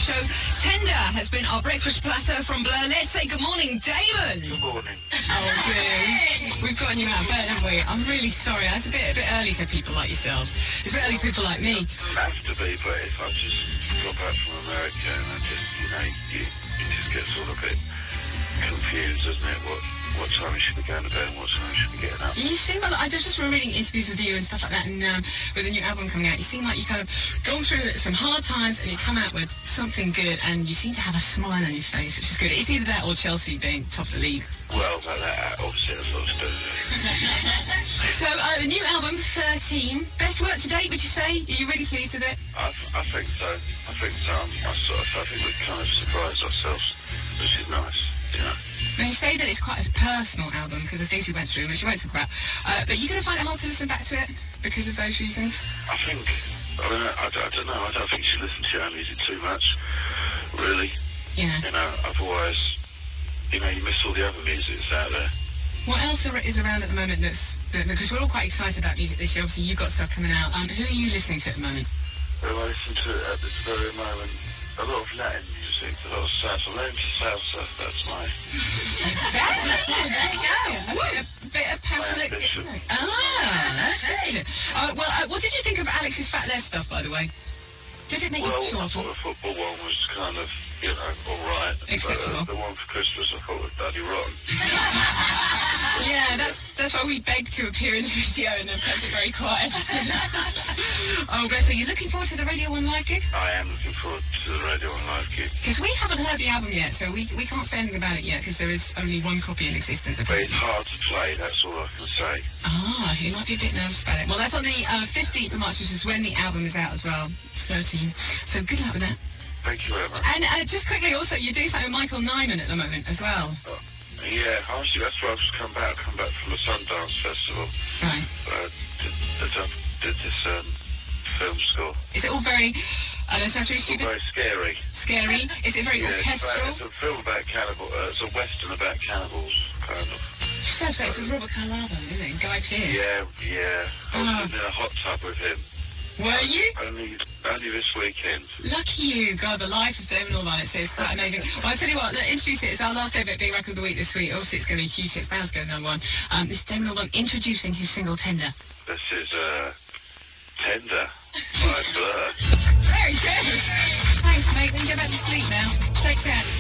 show. Tender has been our breakfast platter from Blur. Let's say good morning, Damon. Good morning. Oh, dear. We've gotten you out of bed, haven't we? I'm really sorry. It's a bit early for people like yourselves. It's a bit early for people like me. It doesn't have to be, but if I just got back from America and I just, you just get sort of a bit confused, doesn't it? What time you should be going to bed and what time you should be getting up. You seem like, I just been reading interviews with you and stuff like that, and with the new album coming out, you seem like you kind of gone through some hard times and you come out with something good, and you seem to have a smile on your face, which is good. It's either that or Chelsea being top of the league. Well, that obviously has a lot to do with it. So, the new album, 13. Best work to date, would you say? Are you really pleased with it? I think so. I think we kind of surprised ourselves, which is nice, you know. Now, you say that it's quite a personal album because of things you went through, which you won't talk about. But you're going to find it hard to listen back to it because of those reasons? I don't know. I don't think you should listen to your own music too much, really. Yeah. You know, otherwise, you miss all the other music that's out there. What else is around at the moment because we're all quite excited about music this year. Obviously, you've got stuff coming out. Who are you listening to at the moment? Well, I listen to at this very moment a lot of Latin music, a lot of salsa. Latin salsa, that's my... There you go. A bit of passionate... That's good. Well, what did you think of Alex's Fat Les stuff, by the way? Did it make you I thoughtful? thought the football one was kind of, all right. Acceptable. But the one for Christmas I thought was bloody rotten. Yeah, that's why we begged to appear in the video and then kept it very quiet. Oh, bless her. You're looking forward to the Radio 1 Live gig? I am looking forward to the Radio 1 Live gig. Because we haven't heard the album yet, so we can't say anything about it yet, because there is only one copy in existence. But it's hard to play, that's all I can say. Ah, you might be a bit nervous about it. Well, that's on the 15th of March, which is when the album is out as well, 13. So good luck with that. Thank you very much. And just quickly, also, you do something with Michael Nyman at the moment as well. Yeah, actually, that's where I've just come back from the Sundance Festival. Right. Did this film score. Is it all very... I know it sounds really It's stupid. all very scary. Scary? Is it very orchestral? It's a film about cannibals. It's a western about cannibals, kind of. Sounds great. This is Robert Carlavo, isn't it? Guy Pearce. Yeah. I was in a hot tub with him. Were you? Only this weekend. Lucky you. God, the life of Damon Albarn, it's quite amazing. Well, I'll tell you what, introduce it. It's our last ever Big Record of the Week this week. Obviously, it's going to be huge. It's bound to go number one. This is Damon Albarn introducing his single, Tender. This is, Tender by Blur. Very good. Thanks, mate. Then go back to sleep now. Take care.